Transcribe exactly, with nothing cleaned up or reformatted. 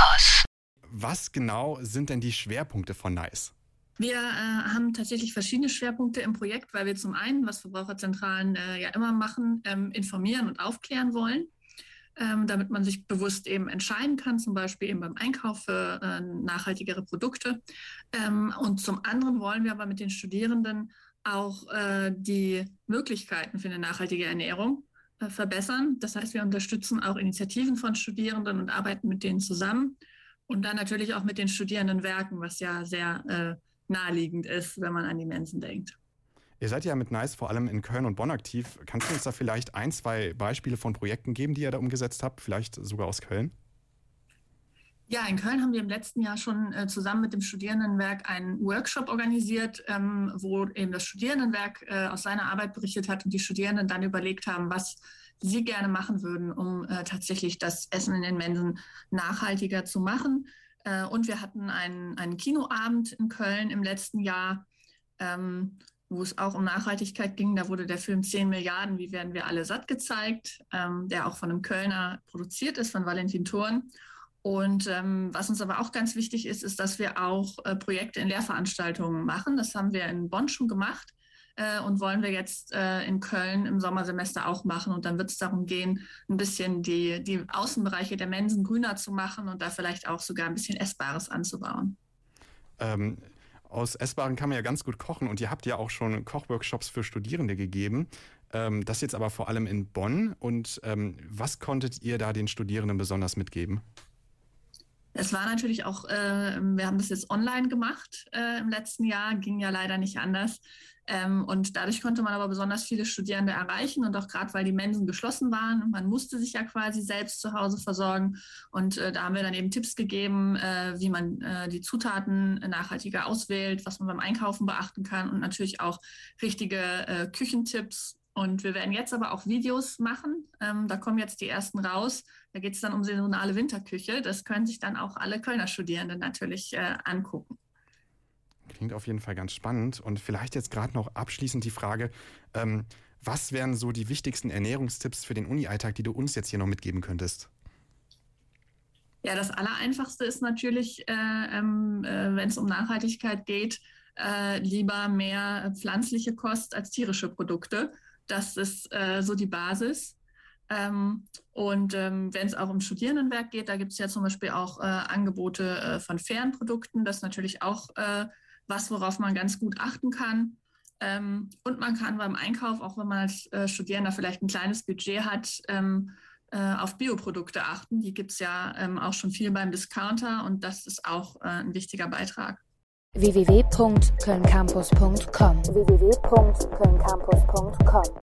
Campus. Was genau sind denn die Schwerpunkte von NICE? Wir äh, haben tatsächlich verschiedene Schwerpunkte im Projekt, weil wir zum einen, was Verbraucherzentralen äh, ja immer machen, ähm, informieren und aufklären wollen, ähm, damit man sich bewusst eben entscheiden kann, zum Beispiel eben beim Einkauf für äh, nachhaltigere Produkte. Ähm, und zum anderen wollen wir aber mit den Studierenden auch äh, die Möglichkeiten für eine nachhaltige Ernährung äh, verbessern. Das heißt, wir unterstützen auch Initiativen von Studierenden und arbeiten mit denen zusammen. Und dann natürlich auch mit den Studierendenwerken, was ja sehr äh, naheliegend ist, wenn man an die Mensen denkt. Ihr seid ja mit NICE vor allem in Köln und Bonn aktiv. Kannst du uns da vielleicht ein, zwei Beispiele von Projekten geben, die ihr da umgesetzt habt? Vielleicht sogar aus Köln? Ja, in Köln haben wir im letzten Jahr schon äh, zusammen mit dem Studierendenwerk einen Workshop organisiert, ähm, wo eben das Studierendenwerk äh, aus seiner Arbeit berichtet hat und die Studierenden dann überlegt haben, was sie gerne machen würden, um äh, tatsächlich das Essen in den Mensen nachhaltiger zu machen. Äh, und wir hatten einen, einen Kinoabend in Köln im letzten Jahr, ähm, wo es auch um Nachhaltigkeit ging. Da wurde der Film zehn Milliarden, wie werden wir alle satt gezeigt, ähm, der auch von einem Kölner produziert ist, von Valentin Thurn. Und ähm, was uns aber auch ganz wichtig ist, ist, dass wir auch äh, Projekte in Lehrveranstaltungen machen. Das haben wir in Bonn schon gemacht äh, und wollen wir jetzt äh, in Köln im Sommersemester auch machen. Und dann wird es darum gehen, ein bisschen die, die Außenbereiche der Mensen grüner zu machen und da vielleicht auch sogar ein bisschen Essbares anzubauen. Ähm, aus Essbaren kann man ja ganz gut kochen und ihr habt ja auch schon Kochworkshops für Studierende gegeben. Ähm, das jetzt aber vor allem in Bonn. Und ähm, was konntet ihr da den Studierenden besonders mitgeben? Es war natürlich auch, äh, wir haben das jetzt online gemacht äh, im letzten Jahr, ging ja leider nicht anders. Ähm, und dadurch konnte man aber besonders viele Studierende erreichen und auch gerade, weil die Mensen geschlossen waren und man musste sich ja quasi selbst zu Hause versorgen. Und äh, da haben wir dann eben Tipps gegeben, äh, wie man äh, die Zutaten nachhaltiger auswählt, was man beim Einkaufen beachten kann und natürlich auch richtige äh, Küchentipps. Und wir werden jetzt aber auch Videos machen. Ähm, da kommen jetzt die ersten raus. Da geht es dann um saisonale Winterküche. Das können sich dann auch alle Kölner Studierenden natürlich äh, angucken. Klingt auf jeden Fall ganz spannend. Und vielleicht jetzt gerade noch abschließend die Frage, ähm, was wären so die wichtigsten Ernährungstipps für den Uni-Alltag, die du uns jetzt hier noch mitgeben könntest? Ja, das Allereinfachste ist natürlich, äh, ähm, äh, wenn es um Nachhaltigkeit geht, äh, lieber mehr pflanzliche Kost als tierische Produkte. Das ist äh, so die Basis. Ähm, und ähm, wenn es auch um Studierendenwerk geht, da gibt es ja zum Beispiel auch äh, Angebote äh, von fairen Produkten. Das ist natürlich auch äh, was, worauf man ganz gut achten kann. Ähm, und man kann beim Einkauf, auch wenn man als äh, Studierender vielleicht ein kleines Budget hat, ähm, äh, auf Bioprodukte achten. Die gibt es ja ähm, auch schon viel beim Discounter und das ist auch äh, ein wichtiger Beitrag. w w w punkt köln campus punkt com w w w punkt köln campus punkt com